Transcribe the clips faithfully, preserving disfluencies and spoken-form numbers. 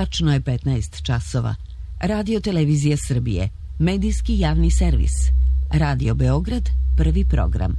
Tačno je petnaest časova. Radio Televizija Srbije, medijski javni servis. Radio Beograd, prvi program.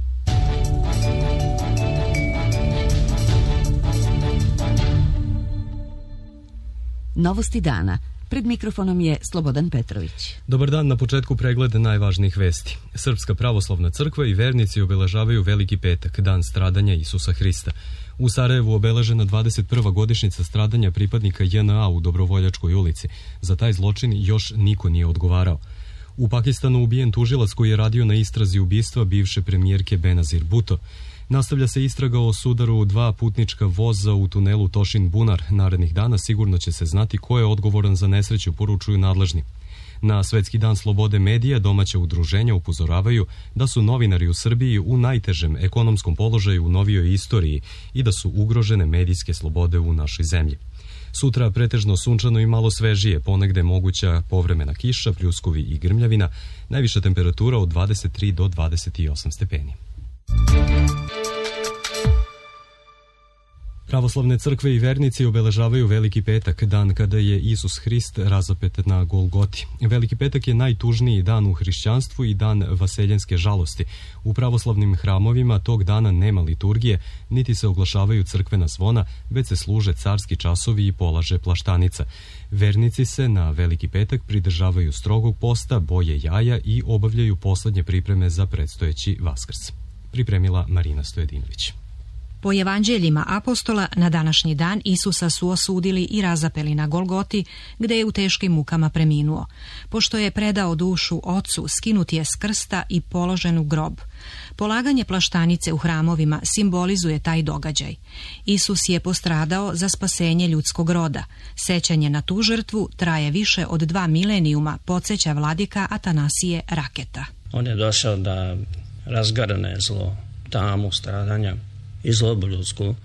Novosti dana. Pred mikrofonom je Slobodan Petrović. Dobar dan, na početku pregled najvažnijih vesti. Srpska pravoslavna crkva i vernici obeležavaju Veliki petak, dan stradanja Isusa Hrista. U Sarajevu obeležena dvadeset prva godišnjica stradanja pripadnika J N A u Dobrovoljačkoj ulici. Za taj zločin još niko nije odgovarao. U Pakistanu ubijen tužilac koji je radio na istrazi ubistva bivše premijerke Benazir Bhutto. Nastavlja se istraga o sudaru dva putnička voza u tunelu Tošin Bunar. Narednih dana sigurno će se znati ko je odgovoran za nesreću, poručuju nadležni. Na Svetski dan slobode medija domaća udruženja upozoravaju da su novinari u Srbiji u najtežem ekonomskom položaju u novijoj istoriji i da su ugrožene medijske slobode u našoj zemlji. Sutra pretežno sunčano i malo svežije, ponegde moguća povremena kiša, pljuskovi i grmljavina, najviša temperatura od dvadeset tri do dvadeset osam stepeni. Pravoslavne crkve i vernici obeležavaju Veliki petak, dan kada je Isus Hrist razapet na Golgoti. Veliki petak je najtužniji dan u hrišćanstvu i dan vaseljenske žalosti. U pravoslavnim hramovima tog dana nema liturgije, niti se oglašavaju crkvena zvona, već se služe carski časovi i polaže plaštanica. Vernici se na Veliki petak pridržavaju strogog posta, boje jaja i obavljaju poslednje pripreme za predstojeći Vaskrs. Pripremila Marina Stojedinović. Po evanđeljima apostola, na današnji dan Isusa su osudili i razapeli na Golgoti, gde je u teškim mukama preminuo. Pošto je predao dušu Ocu, skinut je s krsta i položen u grob. Polaganje plaštanice u hramovima simbolizuje taj događaj. Isus je postradao za spasenje ljudskog roda. Sećanje na tu žrtvu traje više od dva milenijuma, podsjeća vladika Atanasije Raketa. On je došao da razgarne zlo, tamu, stradanja i zlobu ljudsku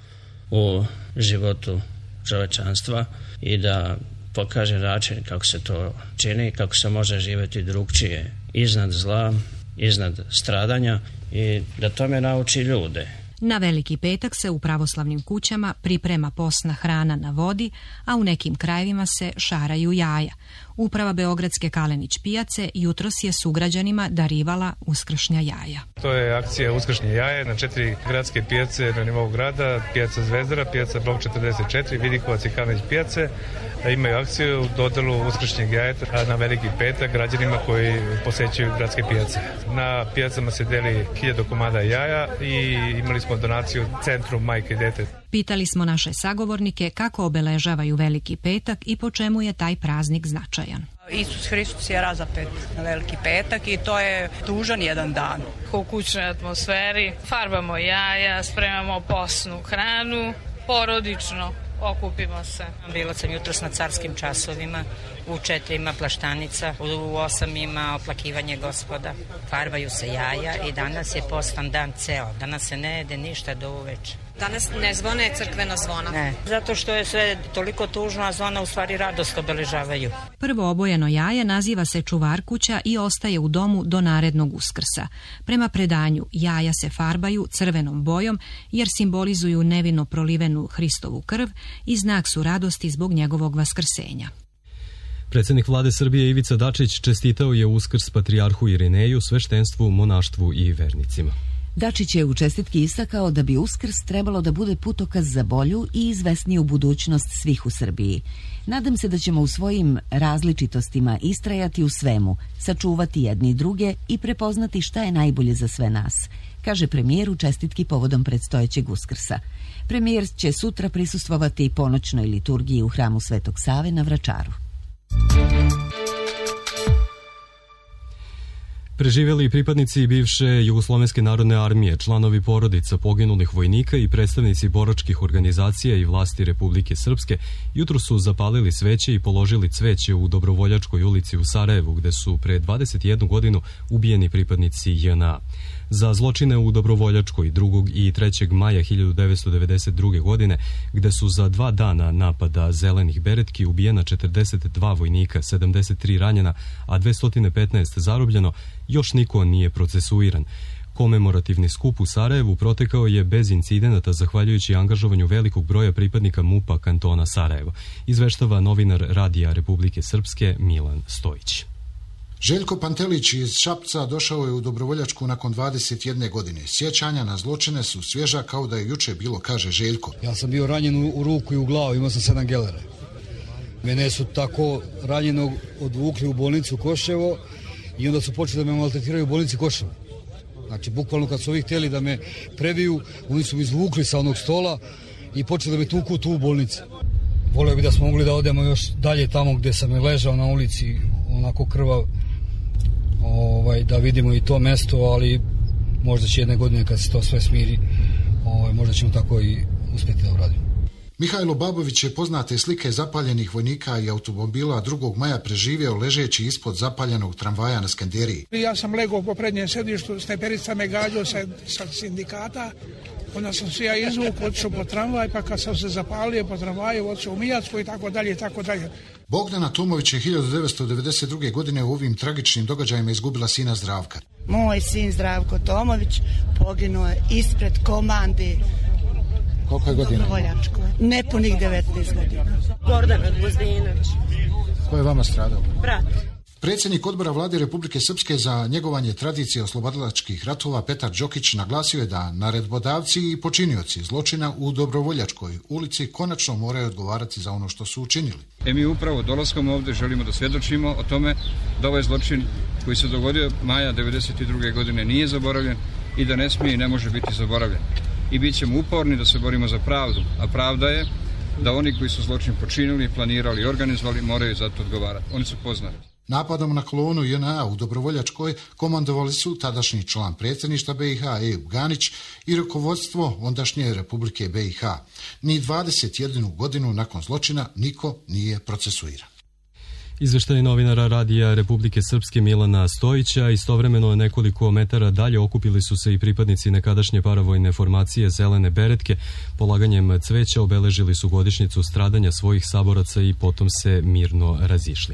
u životu čovečanstva i da pokaže način kako se to čini, kako se može živjeti drugčije, iznad zla, iznad stradanja i da tome nauči ljude. Na Veliki petak se u pravoslavnim kućama priprema posna hrana na vodi, a u nekim krajevima se šaraju jaja. Uprava Beogradske Kalenić pijace jutros je sugrađanima darivala uskršnja jaja. To je akcija uskršnje jaje na četiri gradske pijace na nivou grada, pijaca Zvezdara, pijaca Blok četrdeset četiri, Vidikovac i Kalenić pijace. Imaju akciju dodelu uskršnjeg jajeta na Veliki petak građanima koji posećuju gradske pijace. Na pijacama se deli hiljadu komada jaja i imali smo donaciju Centru majke i dete. Pitali smo naše sagovornike kako obeležavaju Veliki petak i po čemu je taj praznik značajan. Isus Hristos je razapet na Veliki petak i to je tužan jedan dan. U kućnoj atmosferi farbamo jaja, spremamo posnu hranu, porodično okupimo se. Bila sam jutros na carskim časovima, u četiri ima plaštanica, u osam ima oplakivanje Gospoda. Farbaju se jaja i danas je postan dan ceo. Danas se ne jede ništa do uveče. Danas ne zvone crkvena zvona. Ne, zato što je sve toliko tužno, a zvona u stvari radost obeležavaju. Prvo obojeno jaje naziva se čuvar kuća i ostaje u domu do narednog Uskrsa. Prema predanju, jaja se farbaju crvenom bojom jer simbolizuju nevino prolivenu Hristovu krv i znak su radosti zbog njegovog vaskrsenja. Predsjednik vlade Srbije Ivica Dačić čestitao je Uskrs patrijarhu Irineju, sveštenstvu, monaštvu i vernicima. Dačić je u čestitki istakao da bi Uskrs trebalo da bude putokaz za bolju i izvesniju budućnost svih u Srbiji. Nadam se da ćemo u svojim različitostima istrajati u svemu, sačuvati jedni druge i prepoznati šta je najbolje za sve nas, kaže premijer u čestitki povodom predstojećeg Uskrsa. Premijer će sutra prisustvovati ponoćnoj liturgiji u hramu Svetog Save na Vračaru. Preživjeli pripadnici bivše Jugoslovenske narodne armije, članovi porodica poginulih vojnika i predstavnici boračkih organizacija i vlasti Republike Srpske jutro su zapalili sveće i položili cveće u Dobrovoljačkoj ulici u Sarajevu, gde su pre dvadeset jednu godinu ubijeni pripadnici J N A. Za zločine u Dobrovoljačkoj drugog i trećeg maja hiljadu devetsto devedeset druge. godine, gde su za dva dana napada zelenih beretki ubijena četrdeset dva vojnika, sedamdeset tri ranjena, a dvesta petnaest zarobljeno, još niko nije procesuiran. Komemorativni skup u Sarajevu protekao je bez incidenata zahvaljujući angažovanju velikog broja pripadnika MUP-a kantona Sarajevo, izveštava novinar Radija Republike Srpske Milan Stojić. Željko Pantelić iz Šapca došao je u Dobrovoljačku nakon dvadeset jedne godine. Sjećanja na zločine su svježa kao da je juče bilo, kaže Željko. Ja sam bio ranjen u ruku i u glavu, imao sam sedam gelera. Mene su tako ranjenog odvukli u bolnicu Koševo i onda su počeli da me maltretiraju u bolnici Koševo. Znači, bukvalno kad su ovi htjeli da me prebiju, oni su mi izvukli sa onog stola i počeli da me tuku tu u bolnici. Volio bi da smo mogli da odemo još dalje tamo gdje sam ležao na ulici, onako krvav, ovaj, da vidimo i to mesto, ali možda će jedne godine kad se to sve smiri, ovaj, možda ćemo tako i uspjeti da uradimo. Mihajlo Babović je poznate slike zapaljenih vojnika i automobila drugog maja preživio ležeći ispod zapaljenog tramvaja na Skenderiji. Ja sam legao po prednjem sedištu, snajperica me gađao sa, sa sindikata, onda sam se ja izvukao, otišao po tramvaj, pa kad sam se zapalio po tramvaju, otišao u Mijacku i tako dalje i tako dalje. Bogdana Tomović je hiljadu devetsto devedeset druge. godine u ovim tragičnim događajima izgubila sina Zdravka. Moj sin Zdravko Tomović poginuo je ispred komande. Koliko je godina? Dobrovoljačko. Nepunih devetnaest godina. Gordana Gvozdinović. Ko je vama stradao? Brat. Predsjednik odbora vlade Republike Srpske za njegovanje tradicije oslobodilačkih ratova Petar Đokić naglasio je da naredbodavci i počinioci zločina u Dobrovoljačkoj ulici konačno moraju odgovarati za ono što su učinili. E mi upravo dolaskom ovdje želimo da svjedočimo o tome da ovaj zločin koji se dogodio maja devedeset druge. godine nije zaboravljen i da ne smije i ne može biti zaboravljen. I bit ćemo uporni da se borimo za pravdu, a pravda je da oni koji su zločin počinili, planirali i organizovali moraju za to odgovarati. Oni su poznati. Napadom na kolonu J N A u Dobrovoljačkoj komandovali su tadašnji član predsjedništva B i H Ejub Ganić i rukovodstvo ondašnje Republike B i H. Ni dvadeset jednu godinu nakon zločina niko nije procesuiran. Izveštaj novinara Radija Republike Srpske Milana Stojića. Istovremeno nekoliko metara dalje okupili su se i pripadnici nekadašnje paravojne formacije Zelene beretke. Polaganjem cveća obeležili su godišnjicu stradanja svojih saboraca i potom se mirno razišli.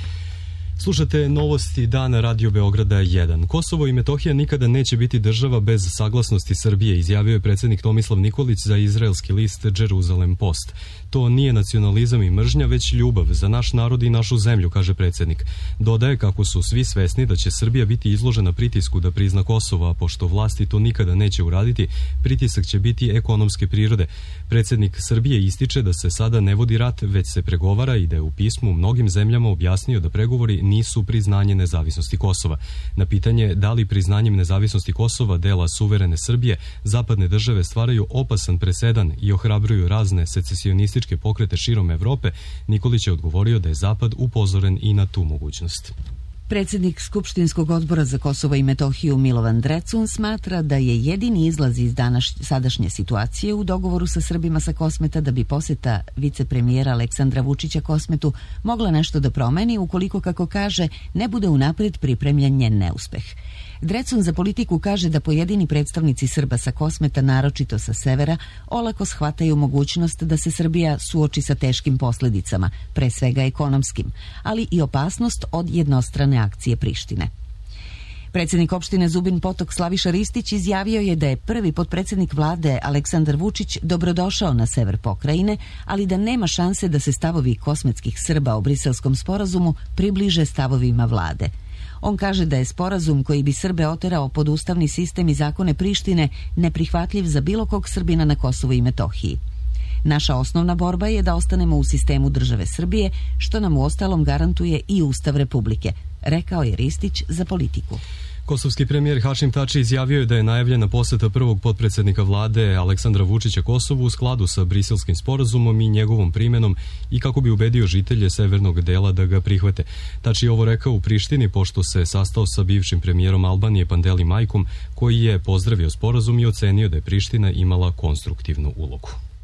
Slušate novosti dana Radio Beograda jedan. Kosovo i Metohija nikada neće biti država bez saglasnosti Srbije, izjavio je predsjednik Tomislav Nikolić za izraelski list Jerusalem Post. To nije nacionalizam i mržnja, već ljubav za naš narod i našu zemlju, kaže predsjednik. Dodaje kako su svi svesni da će Srbija biti izložena pritisku da prizna Kosovo, a pošto vlasti to nikada neće uraditi, pritisak će biti ekonomske prirode. Predsjednik Srbije ističe da se sada ne vodi rat, već se pregovara i da je u pismu mnogim zemljama objasnio da pregovori nisu priznanje nezavisnosti Kosova. Na pitanje da li priznanjem nezavisnosti Kosova, dela suverene Srbije, zapadne države stvaraju opasan presedan i ohrabruju razne secesionističke pokrete širom Evrope, Nikolić je odgovorio da je Zapad upozoren i na tu mogućnost. Predsjednik Skupštinskog odbora za Kosovo i Metohiju Milovan Drecun smatra da je jedini izlaz iz današ, sadašnje situacije u dogovoru sa Srbima sa Kosmeta da bi posjeta vicepremijera Aleksandra Vučića Kosmetu mogla nešto da promeni ukoliko, kako kaže, ne bude unaprijed pripremljen njen neuspeh. Drecun za Politiku kaže da pojedini predstavnici Srba sa Kosmeta, naročito sa severa, olako shvataju mogućnost da se Srbija suoči sa teškim posljedicama, pre svega ekonomskim, ali i opasnost od jednostrane akcije Prištine. Predsjednik opštine Zubin Potok Slaviša Ristić izjavio je da je prvi potpredsjednik vlade Aleksandar Vučić dobrodošao na sever pokrajine, ali da nema šanse da se stavovi kosmetskih Srba o Briselskom sporazumu približe stavovima vlade. On kaže da je sporazum koji bi Srbe oterao pod ustavni sistem i zakone Prištine neprihvatljiv za bilo kog Srbina na Kosovu i Metohiji. Naša osnovna borba je da ostanemo u sistemu države Srbije, što nam u ostalom garantuje i Ustav Republike, rekao je Ristić za Politiku. Kosovski premijer Hašim Tači izjavio je da je najavljena poseta prvog potpredsjednika vlade Aleksandra Vučića Kosovu u skladu sa Briselskim sporazumom i njegovom primjenom i kako bi ubedio žitelje severnog dela da ga prihvate. Tači je ovo rekao u Prištini pošto se sastao sa bivšim premijerom Albanije Pandeli Majkom, koji je pozdravio sporazum i ocenio da je Priština imala konstruktivnu ulogu.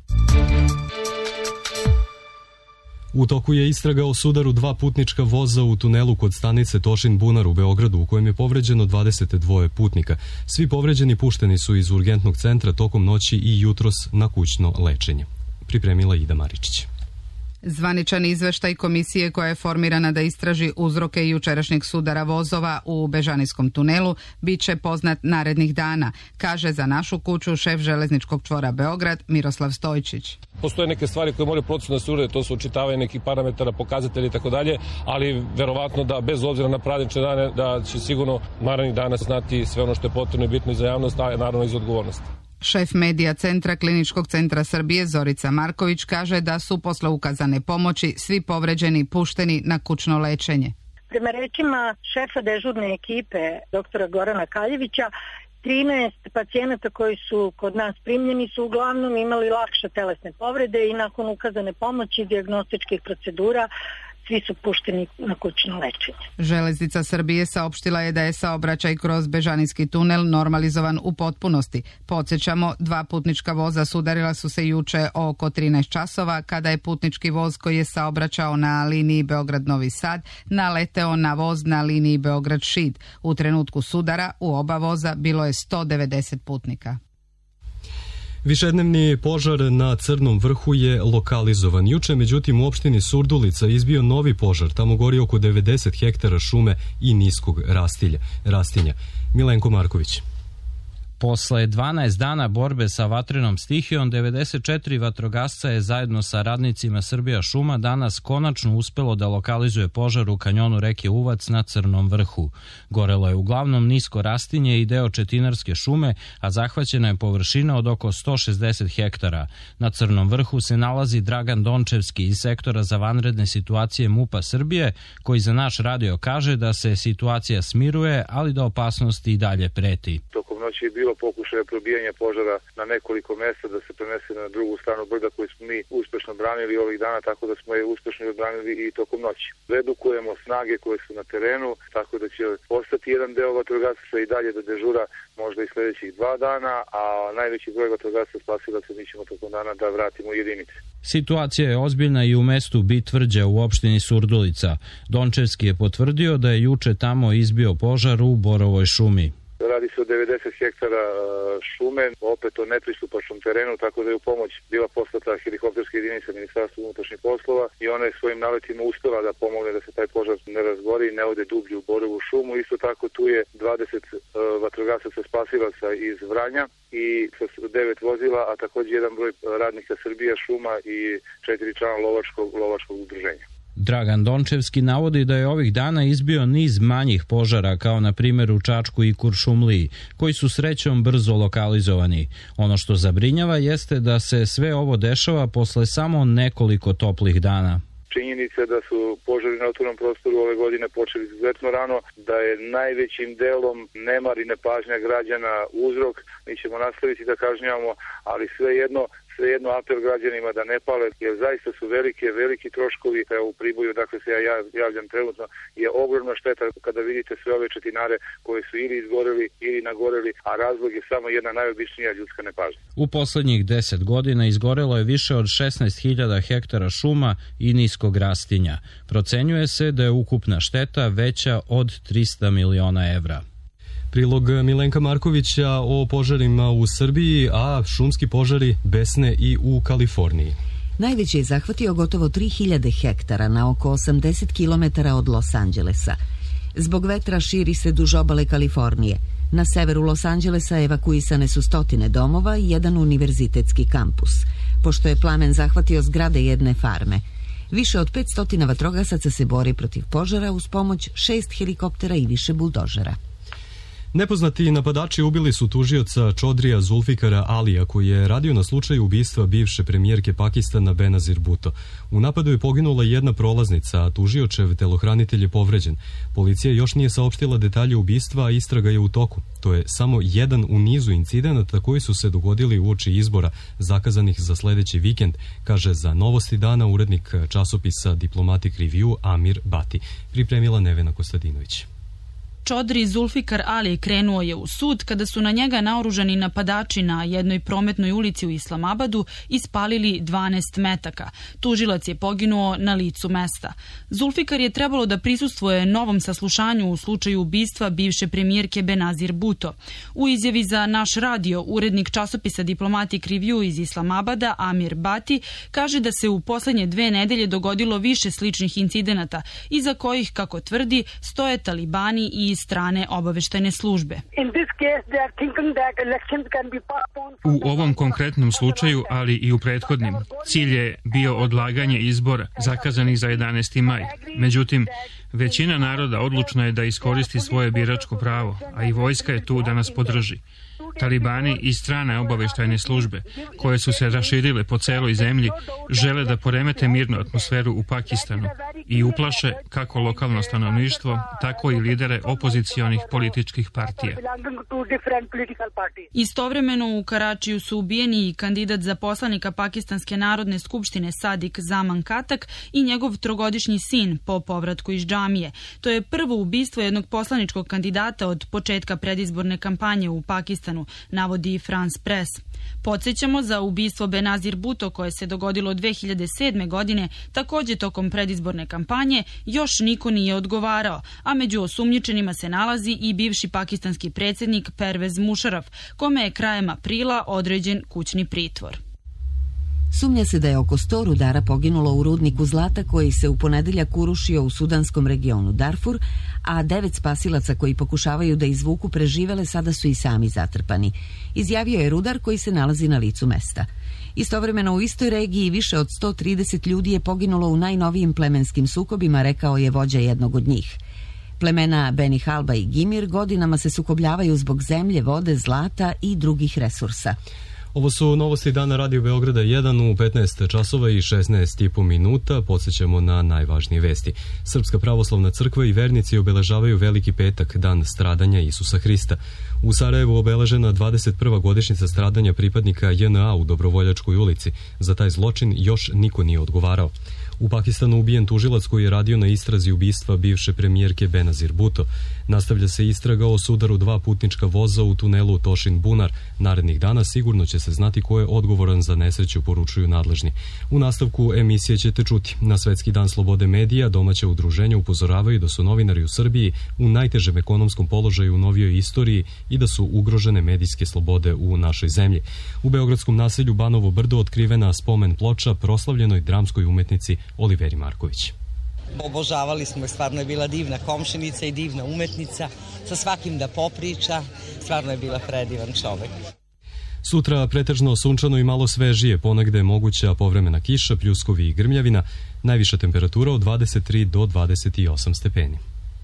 U toku je istraga o sudaru dva putnička voza u tunelu kod stanice Tošin Bunar u Beogradu, u kojem je povređeno dvadeset dva putnika. Svi povređeni pušteni su iz urgentnog centra tokom noći i jutros na kućno lečenje. Pripremila Ida Maričić. Zvaničan izveštaj komisije koja je formirana da istraži uzroke jučerašnjeg sudara vozova u Bežanijskom tunelu bit će poznat narednih dana, kaže za Našu kuću šef železničkog čvora Beograd Miroslav Stojčić. Postoje neke stvari koje moraju procesno da se urede, to su očitavanje nekih parametara, pokazatelji i tako dalje, ali verovatno da bez obzira na praznične dane da će sigurno narednih dana znati sve ono što je potrebno i bitno i za javnost, a naravno i za odgovornost. Šef medija Centra Kliničkog centra Srbije Zorica Marković kaže da su posle ukazane pomoći svi povređeni pušteni na kućno lečenje. Prema rečima šefa dežurne ekipe doktora Gorana Kaljevića, trinaest pacijenata koji su kod nas primljeni su uglavnom imali lakše telesne povrede i nakon ukazane pomoći i dijagnostičkih procedura svi su pušteni na kućno lečenje. Železnica Srbije saopštila je da je saobraćaj kroz Bežanijski tunel normalizovan u potpunosti. Podsjećamo, dva putnička voza sudarila su se juče oko trinaest časova kada je putnički voz koji je saobraćao na liniji Beograd-Novi Sad naleteo na voz na liniji Beograd-Šid. U trenutku sudara u oba voza bilo je sto devedeset putnika. Višednevni požar na Crnom vrhu je lokalizovan. Juče, međutim, u opštini Surdulica izbio novi požar. Tamo gori oko devedeset hektara šume i niskog rastilja, rastinja. Milenko Marković. Posle dvanaest dana borbe sa vatrenom stihijom, devedeset četiri vatrogasca je zajedno sa radnicima Srbija šuma danas konačno uspelo da lokalizuje požar u kanjonu reke Uvac na Crnom vrhu. Gorelo je uglavnom nisko rastinje i deo četinarske šume, a zahvaćena je površina od oko sto šezdeset hektara. Na Crnom vrhu se nalazi Dragan Dončevski iz sektora za vanredne situacije MUP-a Srbije, koji za naš radio kaže da se situacija smiruje, ali da opasnosti i dalje preti. Tokom noći je bilo pokušaja probijanja požara na nekoliko mesta da se prenese na drugu stranu brda koju smo mi uspešno branili ovih dana, tako da smo je uspešno odbranili i tokom noći. Redukujemo snage koje su na terenu, tako da će ostati jedan deo vatrogasaca i dalje da dežura možda i sledećih dva dana, a najveći broj vatrogasaca spasilaca mi ćemo tokom dana da vratimo jedinice. Situacija je ozbiljna i u mestu Bitvrđa u opštini Surdulica. Dončevski je potvrdio da je juče tamo izbio požar u borovoj šumi. Radi se o devedeset hektara šume, opet o nepristupačnom terenu, tako da je u pomoć bila poslata helikopterska jedinica Ministarstva unutrašnjih poslova i ona je svojim naletima uspela da pomogne da se taj požar ne razgori i ne ode dublje u borovu šumu. Isto tako tu je dvadeset vatrogasaca spasilaca iz Vranja i devet vozila, a također jedan broj radnika Srbija šuma i četiri člana lovačkog, lovačkog udruženja. Dragan Dončevski navodi da je ovih dana izbio niz manjih požara, kao na primjer u Čačku i Kuršumliji, koji su srećom brzo lokalizovani. Ono što zabrinjava jeste da se sve ovo dešava posle samo nekoliko toplih dana. Činjenica da su požari na otvorenom prostoru ove godine počeli izuzetno rano, da je najvećim delom nemar i nepažnja građana uzrok. Mi ćemo nastaviti da kažnjavamo, ali svejedno svejedno apel građanima da ne pale, jer zaista su velike, veliki troškovi. U Priboju, dakle se ja javljam trenutno, je ogromna šteta kada vidite sve ove četinare koje su ili izgoreli ili nagoreli, a razlog je samo jedna najobičnija ljudska nepažnja. U poslednjih deset godina izgorelo je više od šesnaest hiljada hektara šuma i niskog rastinja. Procenjuje se da je ukupna šteta veća od trista miliona evra. Prilog Milenka Markovića o požarima u Srbiji, a šumski požari besne i u Kaliforniji. Najveći je zahvatio gotovo tri hiljade hektara na oko osamdeset kilometara od Los Angelesa. Zbog vetra širi se duž obale Kalifornije. Na severu Los Angelesa evakuisane su stotine domova i jedan univerzitetski kampus, pošto je plamen zahvatio zgrade jedne farme. Više od petsto vatrogasaca se bori protiv požara uz pomoć šest helikoptera i više buldožera. Nepoznati napadači ubili su tužioca Čodrija Zulfikara Alija, koji je radio na slučaju ubistva bivše premijerke Pakistana Benazir Bhutto. U napadu je poginula jedna prolaznica, a tužiočev telohranitelj je povređen. Policija još nije saopštila detalje ubistva, a istraga je u toku. To je samo jedan u nizu incidenata koji su se dogodili uoči izbora zakazanih za sledeći vikend, kaže za Novosti dana urednik časopisa Diplomatic Review Amir Bati. Pripremila Nevena Kostadinović. Čodri Zulfikar Ali krenuo je u sud kada su na njega naoružani napadači na jednoj prometnoj ulici u Islamabadu ispalili dvanaest metaka. Tužilac je poginuo na licu mesta. Zulfikar je trebalo da prisustvuje novom saslušanju u slučaju ubistva bivše premijerke Benazir Bhutto. U izjavi za Naš radio, urednik časopisa Diplomatic Review iz Islamabada, Amir Bati, kaže da se u poslednje dve nedelje dogodilo više sličnih incidenata, iza kojih, kako tvrdi, stoje talibani i iz strane obaveštajne službe. U ovom konkretnom slučaju, ali i u prethodnim, cilj je bio odlaganje izbora zakazanih za jedanaesti maj. Međutim, većina naroda odlučna je da iskoristi svoje biračko pravo, a i vojska je tu da nas podrži. Talibani i strane obaveštajne službe, koje su se raširile po celoj zemlji, žele da poremete mirnu atmosferu u Pakistanu i uplaše kako lokalno stanovništvo, tako i lidere opozicionih političkih partija. Istovremeno u Karačiju su ubijeni i kandidat za poslanika Pakistanske narodne skupštine Sadik Zaman Katak i njegov trogodišnji sin po povratku iz džamije. To je prvo ubistvo jednog poslaničkog kandidata od početka predizborne kampanje u Pakistanu, navodi France Press. Podsjećamo, za ubistvo Benazir Bhutto koje se dogodilo dve hiljade sedme. godine, takođe tokom predizborne kampanje, još niko nije odgovarao, a među osumnjičenima se nalazi i bivši pakistanski predsjednik Pervez Musharraf, kome je krajem aprila određen kućni pritvor. Sumnja se da je oko sto rudara poginulo u rudniku zlata koji se u ponedeljak urušio u sudanskom regionu Darfur, a devet spasilaca koji pokušavaju da izvuku preživele sada su i sami zatrpani. Izjavio je rudar koji se nalazi na licu mesta. Istovremeno u istoj regiji više od sto trideset ljudi je poginulo u najnovijim plemenskim sukobima, rekao je vođa jednog od njih. Plemena Beni Halba i Gimir godinama se sukobljavaju zbog zemlje, vode, zlata i drugih resursa. Ovo su novosti dana Radio Beograda jedan u petnaest časova i šesnaest i po minuta. Podsjećamo na najvažnije vesti. Srpska pravoslavna crkva i vernici obeležavaju Veliki petak, dan stradanja Isusa Hrista. U Sarajevu obeležena dvadeset prva godišnjica stradanja pripadnika J N A u Dobrovoljačkoj ulici. Za taj zločin još niko nije odgovarao. U Pakistanu ubijen tužilac koji je radio na istrazi ubistva bivše premijerke Benazir Bhutto. Nastavlja se istraga o sudaru dva putnička voza u tunelu Tošin Bunar. Narednih dana sigurno će se znati ko je odgovoran za nesreću, poručuju nadležni. U nastavku emisije ćete čuti. Na Svetski dan slobode medija domaća udruženja upozoravaju da su novinari u Srbiji u najtežem ekonomskom položaju u novijoj istoriji i da su ugrožene medijske slobode u našoj zemlji. U beogradskom naselju Banovo Brdo otkrivena spomen ploča proslavljenoj dramskoj umetnici Oliveri Marković. Obožavali smo je, stvarno je bila divna komšinica i divna umetnica, sa svakim da popriča, stvarno je bila predivan čovek. Sutra pretežno sunčano i malo svežije, ponegde je moguća povremena kiša, pljuskovi i grmljavina, najviša temperatura od dvadeset tri do dvadeset osam stepeni.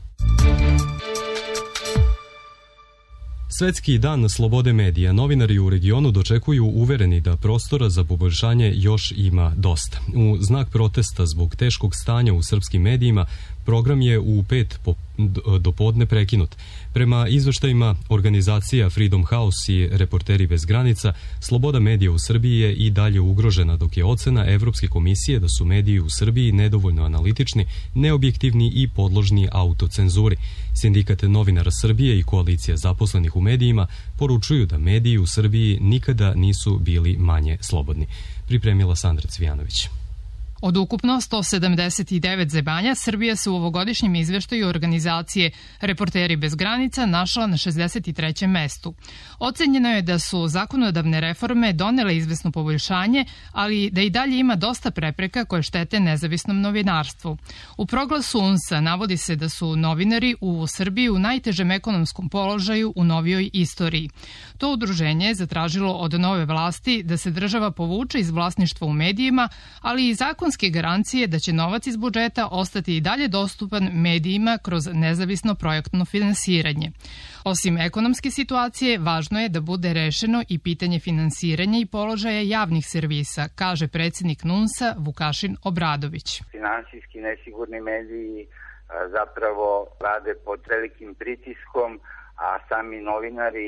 Svetski dan slobode medija. Novinari u regionu dočekuju uvereni da prostora za poboljšanje još ima dosta. U znak protesta zbog teškog stanja u srpskim medijima, program je u pet do podne prekinut. Prema izveštajima organizacija Freedom House i Reporteri bez granica, sloboda medija u Srbiji je i dalje ugrožena, dok je ocena Evropske komisije da su mediji u Srbiji nedovoljno analitični, neobjektivni i podložni autocenzuri. Sindikat novinara Srbije i koalicija zaposlenih u medijima poručuju da mediji u Srbiji nikada nisu bili manje slobodni. Pripremila Sandra Cvijanović. Od ukupno sto sedamdeset devet zemalja, Srbija se u ovogodišnjem izveštaju organizacije Reporteri bez granica našla na šezdeset trećem mestu. Ocenjeno je da su zakonodavne reforme donele izvesno poboljšanje, ali da i dalje ima dosta prepreka koje štete nezavisnom novinarstvu. U proglasu U N S-a navodi se da su novinari u Srbiji u najtežem ekonomskom položaju u novijoj istoriji. To udruženje je zatražilo od nove vlasti da se država povuče iz vlasništva u medijima, ali i zakon garancije da će novac iz budžeta ostati i dalje dostupan medijima kroz nezavisno projektno finansiranje. Osim ekonomske situacije, važno je da bude rešeno i pitanje finansiranja i položaja javnih servisa, kaže predsjednik N U N S-a Vukašin Obradović. Finansijski nesigurni mediji zapravo rade pod velikim pritiskom, a sami novinari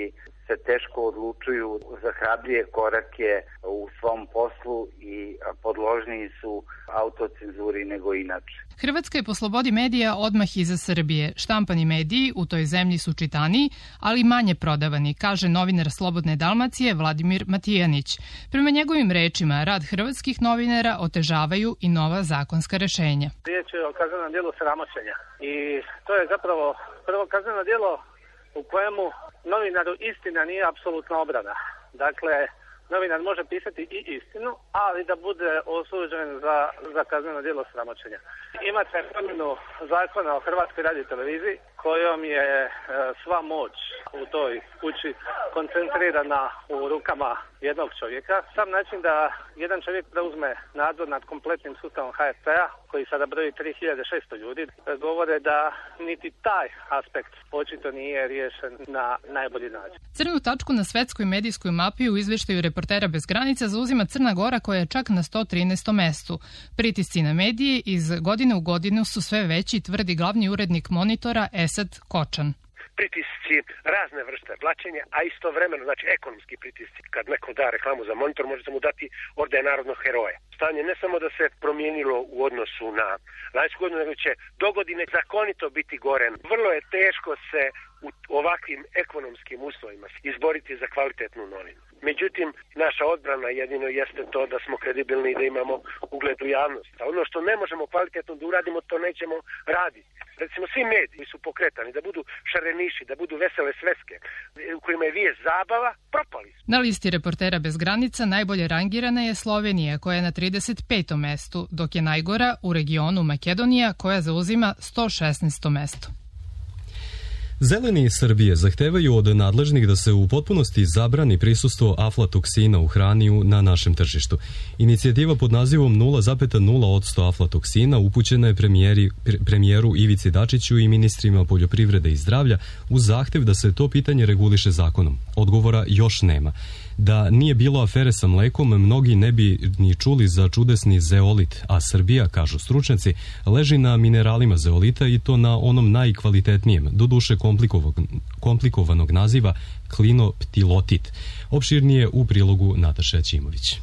se teško odlučuju za hrabrije korake u svom poslu i podložniji su autocenzuri nego inače. Hrvatska je po slobodi medija odmah iza Srbije. Štampani mediji u toj zemlji su čitaniji, ali manje prodavani, kaže novinar Slobodne Dalmacije Vladimir Matijanić. Prema njegovim rečima, rad hrvatskih novinara otežavaju i nova zakonska rešenja. Riječ je o kaznenom djelu sramoćenja i to je zapravo prvo kazneno djelo u kojemu novinaru istina nije apsolutna obrana. Dakle, novinar može pisati i istinu, ali da bude osuđen za, za kazneno djelo sramoćenja. Imate promjenu zakona o Hrvatskoj radioteleviziji kojom je e, sva moć u toj kući koncentrirana u rukama jednog čovjeka. Sam način da jedan čovjek preuzme nadzor nad kompletnim sustavom H R T-a, koji sada broji tri hiljade šesto ljudi, govore da niti taj aspekt očito nije riješen na najbolji način. Crnu tačku na svetskoj medijskoj mapi u izveštaju Reportera bez granica zauzima Crna Gora, koja je čak na sto trinaestom mestu. Pritisci na medije iz godine u godinu su sve veći, tvrdi glavni urednik Monitora Esad Kočan. Pritisci razne vrste blaćenja, a istovremeno, znači ekonomski pritisci. Kad neko da reklamu za Monitor, možete mu dati orden narodnog heroja. Stanje ne samo da se promijenilo u odnosu na lanjsku godinu, nego će dogodine zakonito biti gore. Vrlo je teško se u ovakvim ekonomskim uslovima izboriti za kvalitetnu novinu. Međutim, naša odbrana jedino jeste to da smo kredibilni i da imamo ugled u javnost. A ono što ne možemo kvalitetno da uradimo, to nećemo raditi. Recimo, svi mediji su pokretani da budu šareniši, da budu vesele sveske, u kojima je vijest zabava, propali su. Na listi Reportera bez granica najbolje rangirana je Slovenija, koja je na trideset petom mestu, dok je najgora u regionu Makedonija, koja zauzima sto šesnaesto mesto. Zeleni Srbije zahtevaju od nadležnih da se u potpunosti zabrani prisustvo aflatoksina u hrani na našem tržištu. Inicijativa pod nazivom nula zarez nula posto aflatoksina upućena je premijeri, premijeru Ivici Dačiću i ministrima poljoprivrede i zdravlja uz zahtev da se to pitanje reguliše zakonom. Odgovora još nema. Da nije bilo afere sa mlekom, mnogi ne bi ni čuli za čudesni zeolit, a Srbija, kažu stručnjaci, leži na mineralima zeolita i to na onom najkvalitetnijem, doduše komplikovanog, komplikovanog naziva klinoptilotit. Opširnije u prilogu Nataše Ćimović.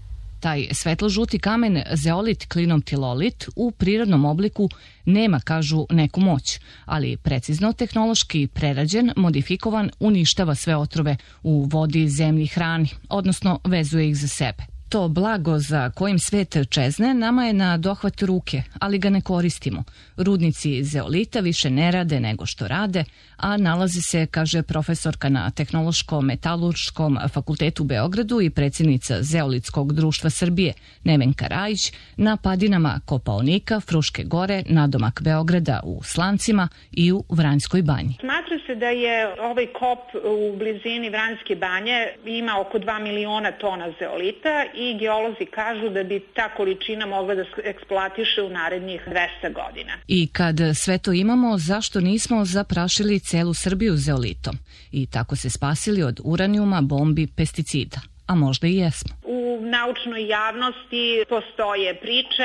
Taj svetlo-žuti kamen, zeolit klinoptilolit, u prirodnom obliku nema, kažu, neku moć, ali precizno tehnološki prerađen, modifikovan, uništava sve otrove u vodi, zemlji, hrani, odnosno vezuje ih za sebe. To blago za kojim svet čezne nama je na dohvat ruke, ali ga ne koristimo. Rudnici zeolita više ne rade nego što rade, a nalazi se, kaže profesorka na Tehnološko-metalurškom fakultetu u Beogradu i predsjednica Zeolitskog društva Srbije Nevenka Rajić, na padinama Kopaonika, Fruške gore, nadomak Beograda u Slancima i u Vranjskoj banji. Smatra se da je ovaj kop u blizini Vranjske banje ima oko dva miliona tona zeolita i geolozi kažu da bi ta količina mogla da se eksploatiše u narednih dvesta godina. I kad sve to imamo, zašto nismo zaprašili celu Srbiju zeolitom i tako se spasili od uranijuma, bombi, pesticida? A možda i jesmo. U naučnoj javnosti postoje priče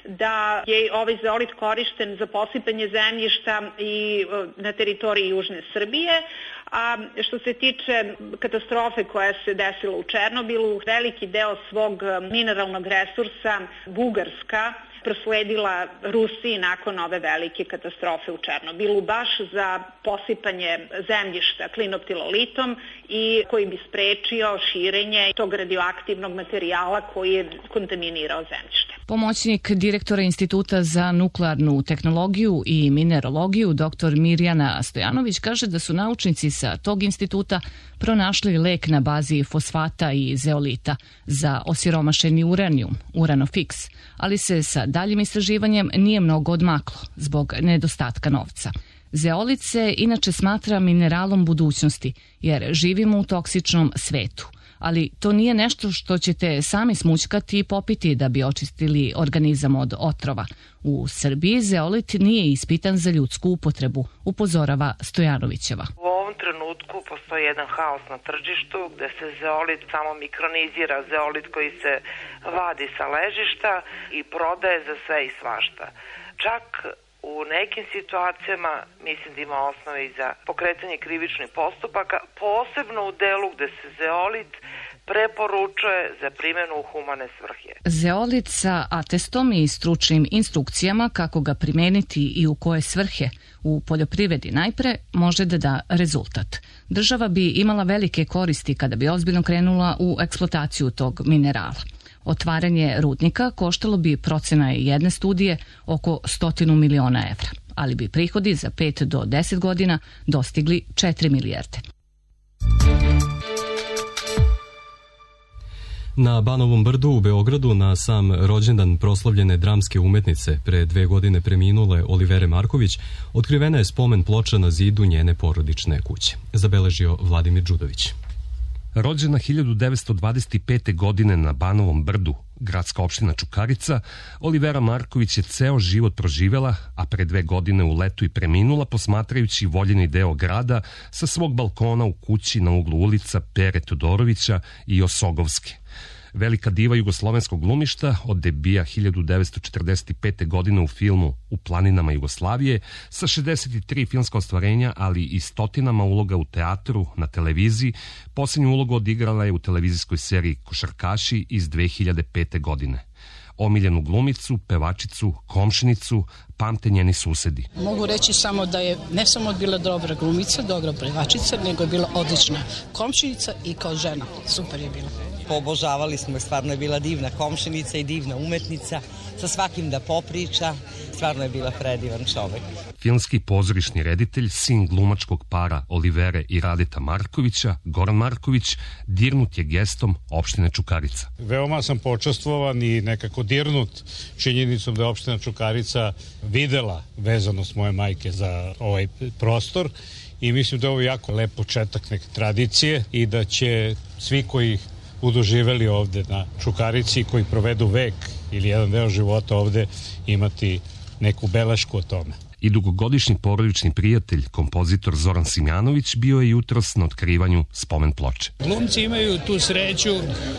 da je ovaj zeolit korišten za posipanje zemljišta i na teritoriji Južne Srbije. A što se tiče katastrofe koja se desila u Černobilu, veliki deo svog mineralnog resursa Bugarska prosledila Rusiji nakon ove velike katastrofe u Černobilu, baš za posipanje zemljišta klinoptilolitom i koji bi sprečio širenje tog radioaktivnog materijala koji je kontaminirao zemljište. Pomoćnik direktora Instituta za nuklearnu tehnologiju i mineralogiju dr. Mirjana Stojanović kaže da su naučnici sa tog instituta pronašli lek na bazi fosfata i zeolita za osiromašeni uranijum, uranofiks, ali se sa daljim istraživanjem nije mnogo odmaklo zbog nedostatka novca. Zeolit se inače smatra mineralom budućnosti jer živimo u toksičnom svetu. Ali to nije nešto što ćete sami smućkati i popiti da bi očistili organizam od otrova. U Srbiji zeolit nije ispitan za ljudsku upotrebu, upozorava Stojanovićeva. U ovom trenutku postoji jedan haos na tržištu gde se zeolit samo mikronizira, zeolit koji se vadi sa ležišta i prodaje za sve i svašta. Čak U nekim situacijama mislim da ima osnove i za pokretanje krivičnih postupaka, posebno u delu gde se zeolit preporučuje za primjenu u humane svrhe. Zeolit sa atestom i stručnim instrukcijama kako ga primeniti i u koje svrhe u poljoprivredi najpre može da da rezultat. Država bi imala velike koristi kada bi ozbiljno krenula u eksploataciju tog minerala. Otvaranje rudnika koštalo bi, procena jedne studije, oko stotinu miliona evra, ali bi prihodi za pet do deset godina dostigli četiri milijarde. Na Banovom brdu u Beogradu na sam rođendan proslavljene dramske umetnice pre dve godine preminule Olivere Marković otkrivena je spomen ploča na zidu njene porodične kuće, zabeležio Vladimir Đudović. Rođena hiljadu devetsto dvadeset pete. godine na Banovom brdu, gradska opština Čukarica, Olivera Marković je ceo život proživela, a pre dve godine u letu i preminula posmatrajući voljeni deo grada sa svog balkona u kući na uglu ulica Pere Todorovića i Osogovske. Velika diva jugoslovenskog glumišta od debija hiljadu devetsto četrdeset pete. godine u filmu U planinama Jugoslavije sa šezdeset tri filmska ostvarenja, ali i stotinama uloga u teatru, na televiziji. Posljednju ulogu odigrala je u televizijskoj seriji Košarkaši iz dve hiljade pete. godine. Omiljenu glumicu, pevačicu, komšinicu pamte njeni susedi. Mogu reći samo da je ne samo bila dobra glumica, dobra pevačica, nego je bila odlična komšinica i kao žena. Super je bila. Obožavali smo, stvarno je bila divna komšinica i divna umetnica, sa svakim da popriča, stvarno je bila predivan čovek. Filmski pozorišni reditelj, sin glumačkog para Olivere i Radeta Markovića, Goran Marković, dirnut je gestom opštine Čukarica. Veoma sam počastvovan i nekako dirnut činjenicom da je opština Čukarica videla vezanost moje majke za ovaj prostor i mislim da je ovo jako lep početak neke tradicije i da će svi koji budu živeli ovde na Čukarici, koji provedu vek ili jedan deo života ovde, imati neku belešku o tome. I dugogodišnji porodični prijatelj, kompozitor Zoran Simjanović, bio je jutros na otkrivanju spomen ploče. Glumci imaju tu sreću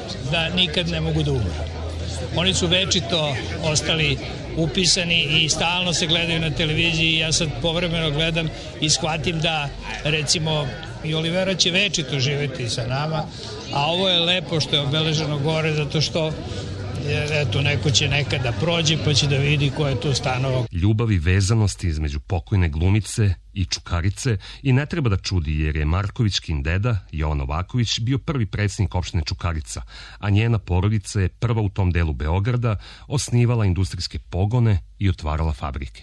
da nikad ne mogu da umru. Oni su večito ostali upisani i stalno se gledaju na televiziji. Ja sad povremeno gledam i shvatim da, recimo, i Olivera će večito živeti sa nama, a ovo je lepo što je obeleženo gore, zato što eto, neko će nekada prođe pa će da vidi ko je tu stanovao. Ljubav i vezanosti između pokojne glumice i Čukarice i ne treba da čudi, jer je Markovićkin deda, Jovan Novaković, bio prvi predsjednik opštine Čukarica, a njena porodica je prva u tom delu Beograda osnivala industrijske pogone i otvarala fabrike.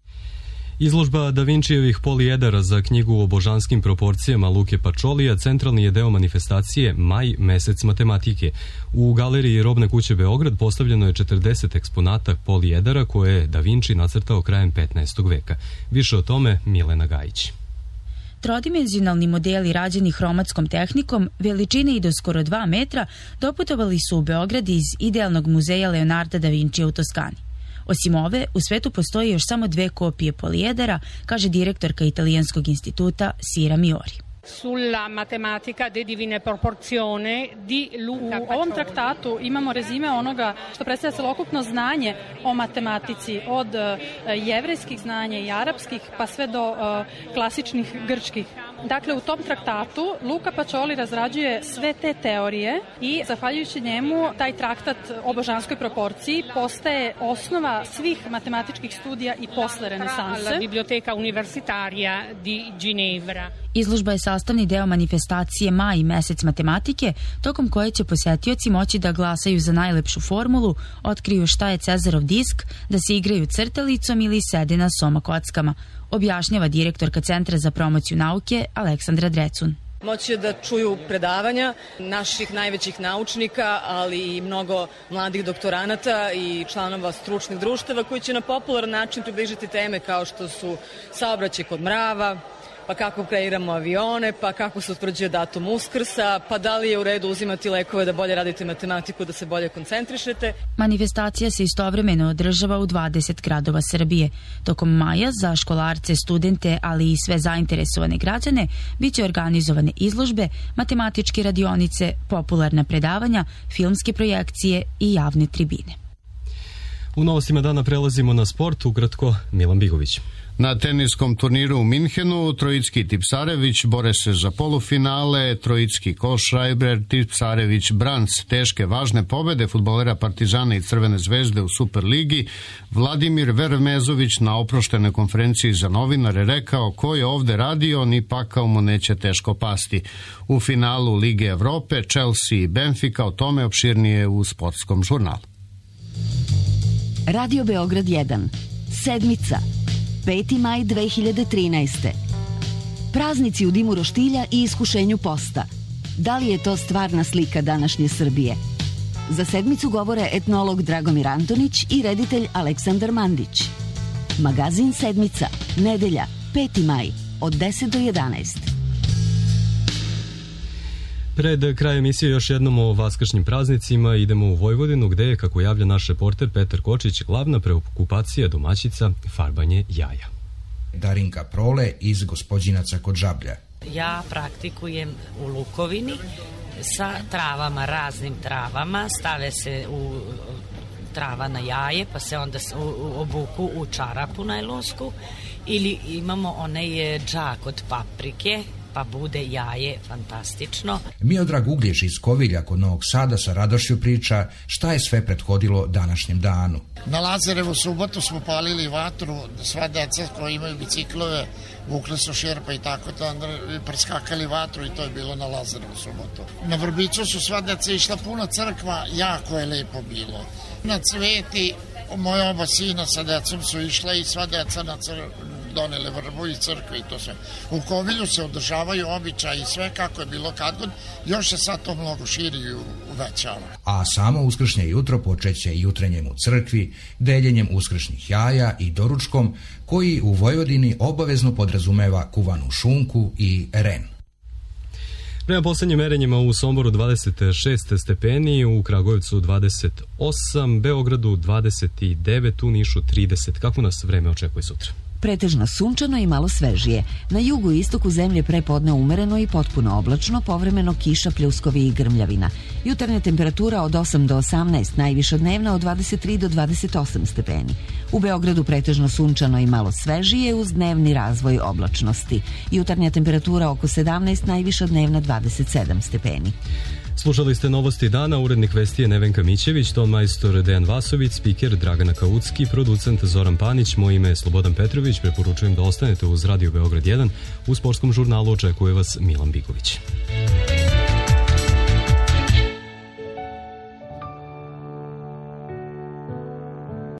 Izložba Da Vinčijevih polijedara za knjigu o božanskim proporcijama Luke Pačolija centralni je deo manifestacije Maj, mesec matematike. U galeriji Robne kuće Beograd postavljeno je četrdeset eksponata polijedara koje je Da Vinči nacrtao krajem petnaestog veka. Više o tome Milena Gajić. Trodimenzionalni modeli rađeni hromatskom tehnikom, veličine i do skoro dva metra, doputovali su u Beograd iz idealnog muzeja Leonarda da Vinčija u Toskani. Osim ove, u svetu postoji još samo dve kopije polijedara, kaže direktorka Italijanskog instituta Sira Miori. Sulla matematica de divine proporzione di Luca. U ovom traktatu imamo rezime onoga što predstavlja celokupno znanje o matematici, od jevrejskih znanja i arapskih pa sve do uh, klasičnih grčkih. Dakle, u tom traktatu Luka Pačoli razrađuje sve te teorije i zahvaljujući njemu taj traktat o božanskoj proporciji postaje osnova svih matematičkih studija i posle renesanse. La Biblioteca Universitaria di Ginevra. Izložba je sastavni deo manifestacije Maj, mesec matematike, tokom koje će posetioci moći da glasaju za najlepšu formulu, otkriju šta je Cezarov disk, da se igraju crtelicom ili sede na soma kockama, objašnjava direktorka Centra za promociju nauke Aleksandra Drecun. Moći da čuju predavanja naših najvećih naučnika, ali i mnogo mladih doktoranata i članova stručnih društava koji će na popularan način približiti teme kao što su saobraćaj kod mrava, pa kako kreiramo avione, pa kako se utvrđuje datum Uskrsa, pa da li je u redu uzimati lekove da bolje radite matematiku, da se bolje koncentrišete. Manifestacija se istovremeno održava u dvadeset gradova Srbije. Tokom maja za školarce, studente, ali i sve zainteresovane građane biće organizovane izložbe, matematičke radionice, popularna predavanja, filmske projekcije i javne tribine. U novostima dana prelazimo na sport, ukratko Milan Bigović. Na teniskom turniru u Minhenu Trojicki Tipsarević bore se za polufinale, Trojicki Kohlschreiber, Tipsarević Branc, teške važne pobede fudbalera Partizana i Crvene zvezde u Superligi. Vladimir Vermezović na oproštenoj konferenciji za novinare rekao ko je ovde radio, ni pakao mu neće teško pasti. U finalu Lige Evrope Chelsea i Benfica, o tome opširnije u sportskom žurnalu. Radio Beograd jedan. Sedmica. peti maj dve hiljade trinaeste. Praznici u dimu roštilja i iskušenju posta. Da li je to stvarna slika današnje Srbije? Za sedmicu govore etnolog Dragomir Antonić i reditelj Aleksandar Mandić. Magazin Sedmica, nedelja, peti maj, od deset do jedanaest. Pred kraj emisije još jednom o vaskršnjim praznicima idemo u Vojvodinu gde je, kako javlja naš reporter Petar Kočić, glavna preokupacija domaćica farbanje jaja. Darinka Prole iz Gospođinaca kod Žablja. Ja praktikujem u Lukovini sa travama, raznim travama, stave se u trava na jaje pa se onda obuku u čarapu najlonsku ili imamo onaj džak od paprike pa bude jaje fantastično. Miodrag Uglješ iz Kovilja kod Novog Sada sa radošću priča šta je sve prethodilo današnjem danu. Na Lazarevu subotu smo palili vatru, sva deca koji imaju biciklove vukli su šerpa i tako to, onda preskakali vatru i to je bilo na Lazarevu subotu. Na Vrbicu su sva deca išla puno crkva, jako je lepo bilo. Na Cveti moja oba sina sa decom su išla i sva deca na crkvu donele vrbu iz crkve i to sve. U Kovilju se održavaju običaji i sve kako je bilo kad god, još se sad to mnogo širi i uvećava. A samo uskršnje jutro počeće jutrenjem u crkvi, deljenjem uskršnjih jaja i doručkom, koji u Vojvodini obavezno podrazumeva kuvanu šunku i ren. Prema poslednjim merenjima u Somboru dvadeset šest stepeni, u Kragujevcu dvadeset osam, Beogradu dvadeset devet, u Nišu trideset. Kako nas vreme očekuje sutra? Pretežno sunčano i malo svežije. Na jugu i istoku zemlje prepodne umereno i potpuno oblačno, povremeno kiša, pljuskovi i grmljavina. Jutarnja temperatura od osam do osamnaest, najviša dnevna od dvadeset tri do dvadeset osam stepeni. U Beogradu pretežno sunčano i malo svežije uz dnevni razvoj oblačnosti. Jutarnja temperatura oko sedamnaest, najviša dnevna dvadeset sedam stepeni. Slušali ste novosti dana, urednik vesti je Nevenka Mićević, ton majstor Dejan Vasović, spiker Dragana Kaucki, producent Zoran Panić, moje ime je Slobodan Petrović, preporučujem da ostanete uz Radio Beograd jedan, u sportskom žurnalu očekuje vas Milan Bigović.